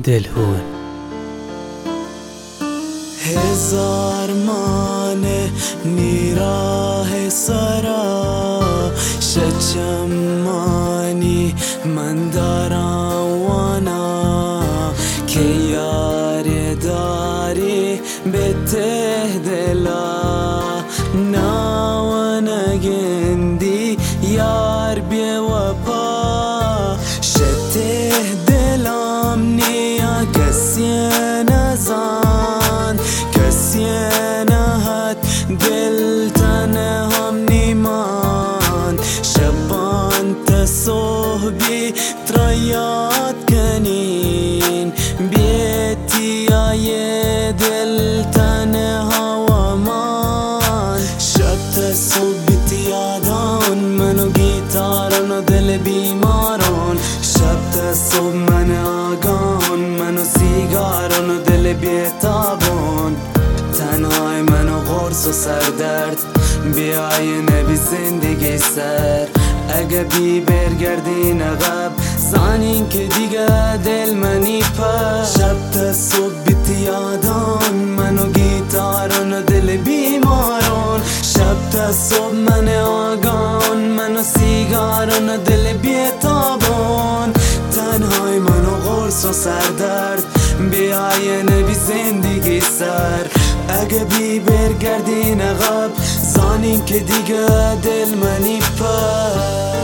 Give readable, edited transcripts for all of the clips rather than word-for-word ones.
دلهون. هزار مانه نیراه سرا شچمانی من دارم وانا که یار داری به ته دلا ناونگندی یار بی وفا شته دلم نیا کسی نزان کسی نهد دل تنه هم نیمان شبان تصحبی تریاد کنین بیتی آیه دل تنه هوامان شب تصحبی تیادان منو گیتاران و دل بیماران شب تصحب من آگان منو سیگاران و دل بیتابان تنهای منو غرص و سردرد بیای نبی زندگی سر اگه بی برگردین عقب زانین که دیگه دل منی پر شب تا صبح بیتی یادان منو گیتاران و دل بیماران شب تا صبح من آگان منو سیگاران و دل بیتابان تنهای منو غرص و سردرد بیای نبی زندگی سر اگه بی برگردین عقب زانین که دیگه دل منی پر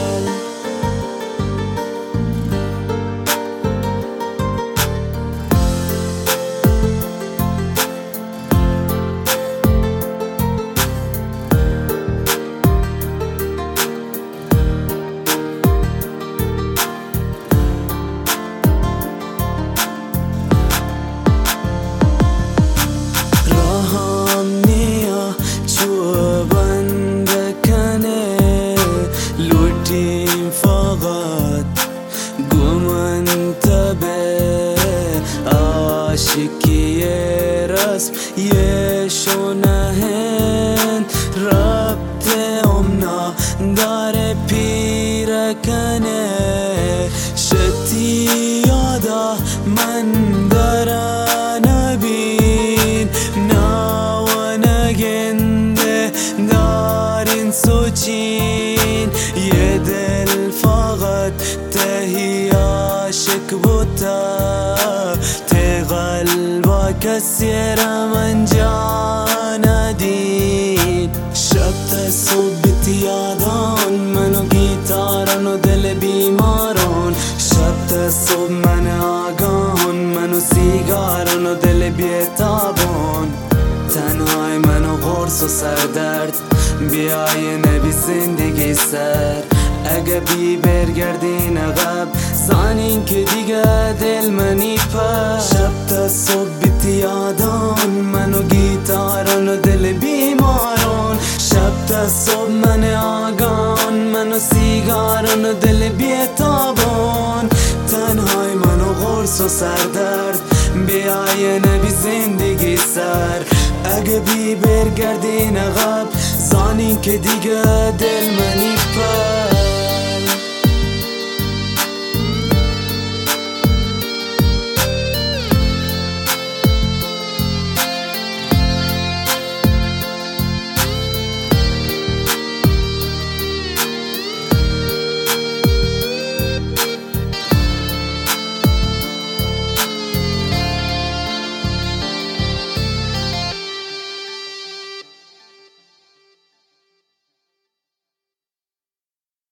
عاشقی رسم یه شونهن ربط امنا داره پیرکنه شتی یادا من داره نبین ناونگنده دارین سوچین یه دل فقط تهی عاشق بوده قلبا کسی را من جان دید شب تا صبح یادان منو گیتاران و دل بیماران شب تا صبح من آگان منو سیگاران و دل بیتابان تنهای منو غرص و سردرد بیای نبی زندگی سر اگه بی برگردین عقب زانین که دیگه دل منی پر شب تا صبح بیتی یادان منو گیتاران و دل بیماران شب تا صبح من آگان منو سیگاران و دل بیتابان تنهای منو غرص و سردرد بیای نبی زندگی سر اگه بی برگردین عقب زانین که دیگه دل منی